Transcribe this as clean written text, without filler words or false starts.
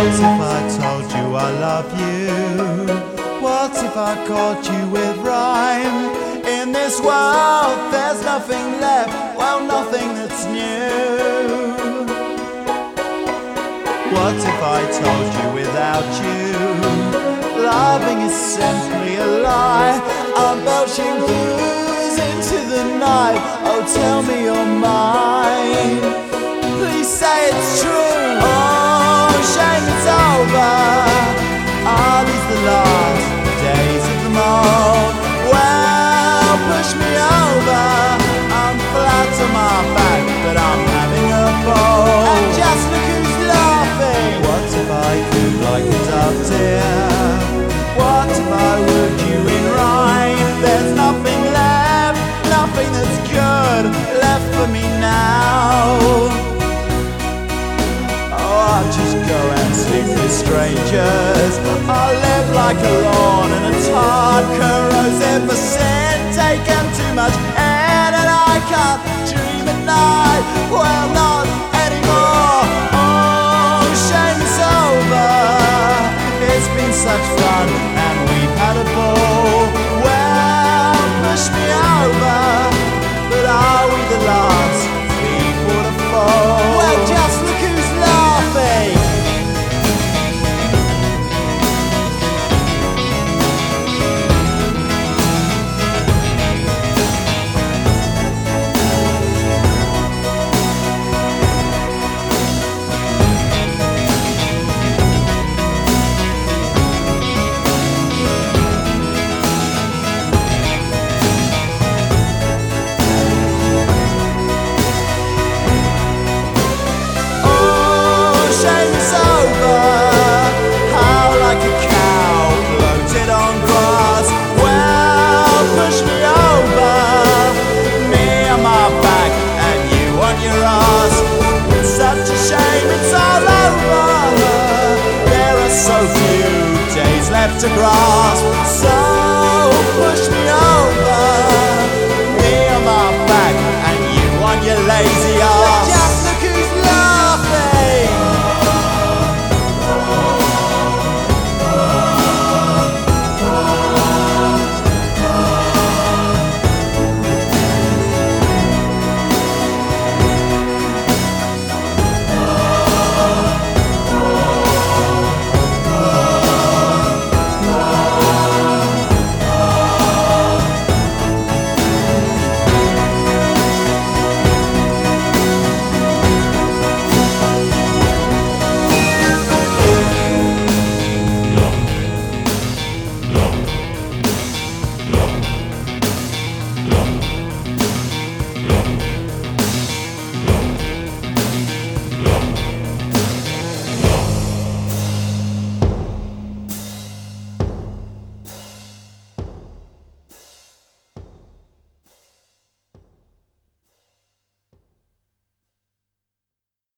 What if I told you I love you? What if I caught you with rhyme? In this world there's nothing left, well, nothing that's new. What if I told you without you loving is simply a lie? I'm belching booze into the night. Oh, tell me you're mine. Please say it's true. Oh, shame it's over. Are these the last days of them all? Well, push me over. I'm flat on my back, but I'm having a ball. And just look who's laughing. What if I could like a dove, dear? What if I would you in rhyme? There's nothing left, nothing that's good left for me now. I'll just go and sleep with strangers. I'll live like a lawn in a tarred, corrosive sin, taken too much air and I can't dream at night. Well, not anymore. Oh, shame it's over. It's been such fun and we've had a ball. Well, push me over, but are we the last people to fall? Well, just look who's laughing. To cry.